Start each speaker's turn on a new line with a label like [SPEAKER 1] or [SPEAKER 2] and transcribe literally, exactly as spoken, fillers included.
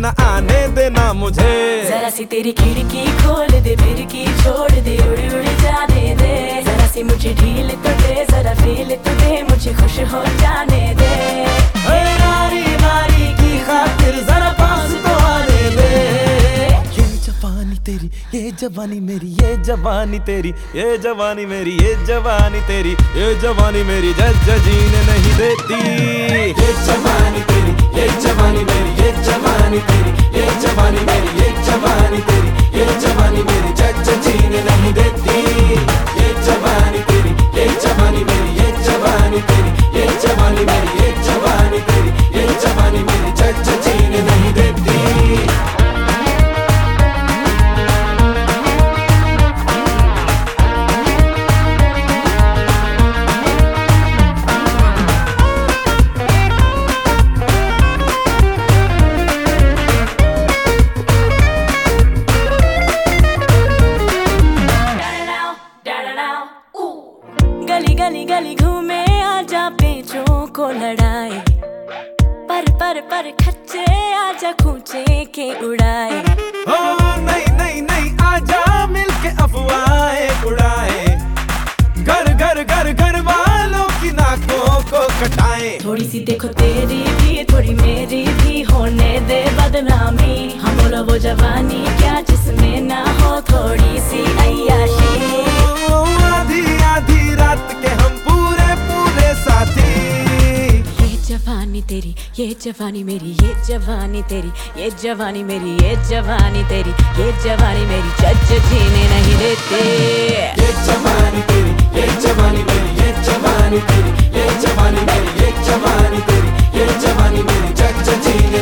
[SPEAKER 1] न आने देना मुझे।
[SPEAKER 2] जरा सी तेरी खिड़की खोल दे, फिर की छोड़ दे, उड़ उड़ जाने दे। जरा सी मुझे ढील तो दे, जरा फील तो दे, मुझे खुश हो जाने दे।
[SPEAKER 1] नारी नारी की खातिर जरा पास तो आने दे। ये जवानी तेरी, ये जवानी मेरी, ये जवानी तेरी, ये जवानी मेरी, ये जवानी तेरी, ये जवानी मेरी जज जीने नहीं देती। ये जवानी तेरी, ये जवानी मेरी, ये जवानी तेरी, ये जवानी मेरी, ये जवानी तेरी, ये जवानी मेरी जज जीने नहीं देती। ये जवानी तेरी, ये जवानी मेरी, ये जवानी तेरी, ये जवानी मेरी, ये जवानी तेरी, ये जवानी मेरी जज जीने नहीं देती।
[SPEAKER 2] गली गली गली घूमे, आजा पेचों को लड़ाए, पर पर पर खच्चे आजा खूंचे के उड़ाए।
[SPEAKER 1] ओ नहीं नहीं नहीं आजा मिलके अफवाहें उड़ाए, घर घर घर घर वालों की नाकों को कटाए।
[SPEAKER 2] थोड़ी सी देखो तेरी भी, थोड़ी मेरी भी, होने दे बदनामी। हम बोलो वो जवानी क्या जिसमें ना हो थोड़ी सी अय्याशी।
[SPEAKER 1] आधी आधी रात के हम पूरे पूरे साथी।
[SPEAKER 2] ये जवानी तेरी, ये जवानी मेरी, ये जवानी तेरी, ये जवानी मेरी, ये जवानी तेरी, ये जवानी मेरी जज जीने नहीं देते।
[SPEAKER 1] ये जवानी तेरी, ये जवानी मेरी, ये जवानी तेरी, ये जवानी मेरी, ये जवानी तेरी, ये जवानी मेरी जज जीने